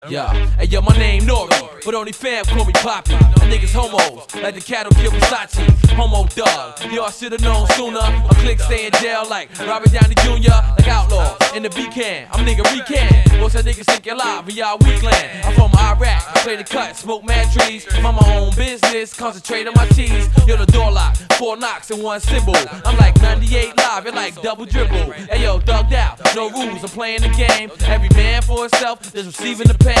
Yeah, hey yo, my name Nori, but only fam call me Poppy. And niggas homos, like the cattle kill Versace. Homo dog, y'all should've known sooner. A clique stay in jail like Robert Downey Jr. Like Outlaw, in the B-Can, I'm nigga Recan. Most of niggas think you're live, but y'all weakland. I'm from Iraq, play the cut, smoke mad trees. Mind my own business, concentrate on my T's. Yo, the door lock, 4 knocks and 1 symbol. I'm like 98 live, you're like double dribble. Hey yo, thugged out, no rules, I'm playing the game. Every man for himself, just receiving the pay.